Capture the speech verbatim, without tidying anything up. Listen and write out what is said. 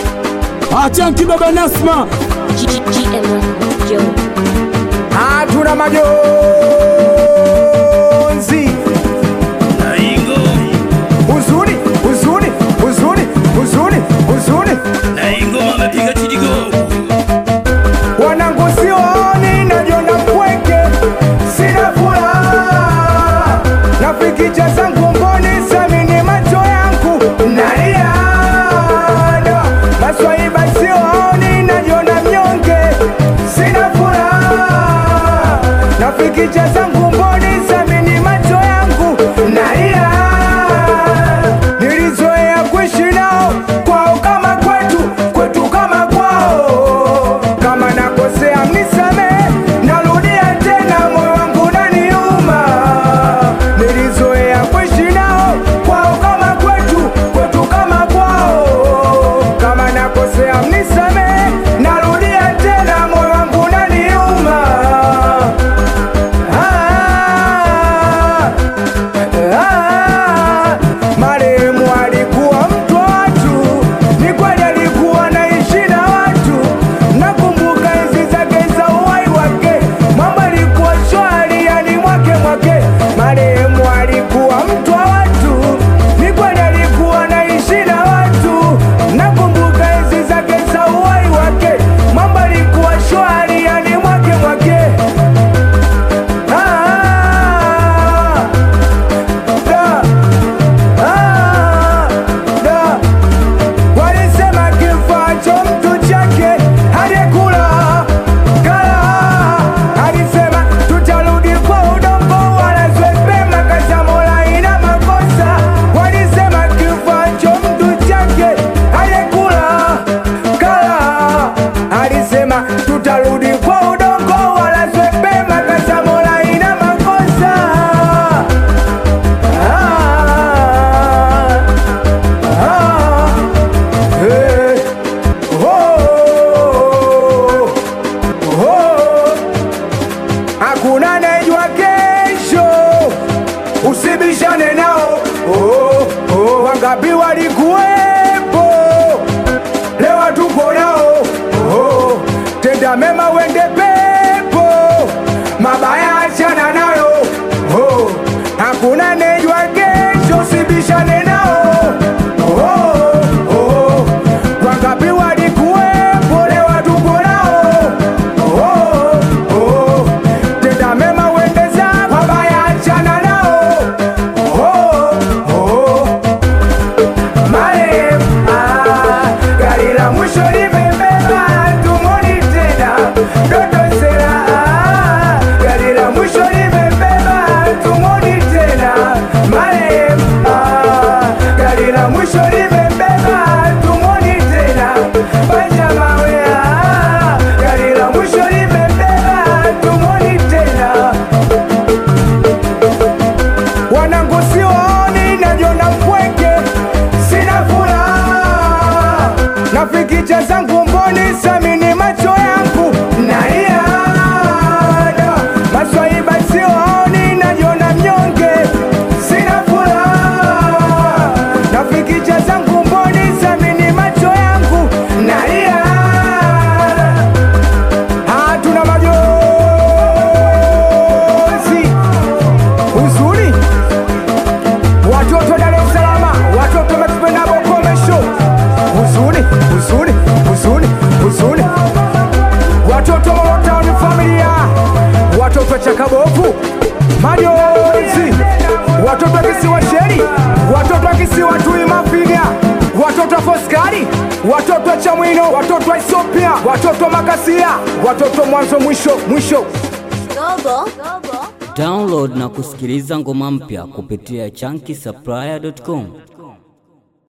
Achanki baba Nasma G G M yo. Hatuna majonzi Naingo huzuni huzuni huzuni huzuni huzuni Naingo amepiga chidigo wanangu sioni najiona mpweke sina furaha nafikicha zangu mboni samini macho yangu nalia maswaiba sioni najiona mnyonge sina furaha nafikicha zangu mboni samini macho yangu nalia nilizoea kuishi nao kwao kama kwetu kwetu kama kwao kama nakosea mnisamehe narudia tena moyo wangu naniuma nilizoea kuishi nao kwao kama kwetu kwetu kama kwao kama nakosea mnisamehe narudia tena moyo wangu naniuma ah, ah, marehemu alikuwa mtu wa watu, ni kweli alikuwa naishi na watu. Nakumbuka enzi zake za uhai wake, mambo alikuwa shwari, yani mwake mwake. Marehemu alikuwa mtu wa watu, ni kweli alikuwa naishi na watu. Nakumbuka enzi zake za uhai wake, mambo alikuwa shwari, yani mwake mwake. Ah, da. Ah, da. Walisema kifacho mtu chake aliyekula kala, alisema tutarudi kwa udongo wala zwepema kaza Mola ina makosa. Walisema kifacho mtu chake aliyekula kala, alisema tutarudi kwa udongo wala zwepema kaza Mola ina makosa. Ah, ah, eh, oh, oh. Hakuna anayejua kesho, usibishane nao. Oh, oh. Wangapi walikuwepo, leo tupo nao. Oh, tenda mema wende pepo, mabaya achana nayo. Oh, hakuna anayejua kesho, usibishane nao. Oh, oh. Wangapi walikuwepo, leo tupo nao. Oh, oh. Tenda mema wende zako, mabaya achana nao. Oh, oh. Marehemu, ah, gari la mwisho limebeba, tumoni tena Doto Sera, ah, gari la mwisho limebeba, tumoni tena Marehemu, ah, gari la mwisho limebeba, tumoni tena Bajamawe, ah, gari la mwisho limebeba, tumoni tena wanangu sioni najiona mpweke sina furaha nafikicha zangu mboni samini macho yangu nalia maswaiba sioni najiona mnyonge sina furaha nafikicha zangu mboni samini macho yangu nalia hatuna majonzi huzuni watoto Dar es Salaam, watoto Metupenda Bokomesho, huzuni, huzuni, huzuni, huzuni, watoto Morotown familia, watoto Chakabovu, majonzi, watoto wa kisiwa Sheri, watoto wa kisiwa Tui Mafiga, watoto wa Foskari, watoto wa Chamwino, watoto wa Ethiopia, watoto wa Makasia, watoto mwanzo mwisho mwisho. Gogo. Download na kusikiliza ngoma mpya kupitia chunky supplier dot com.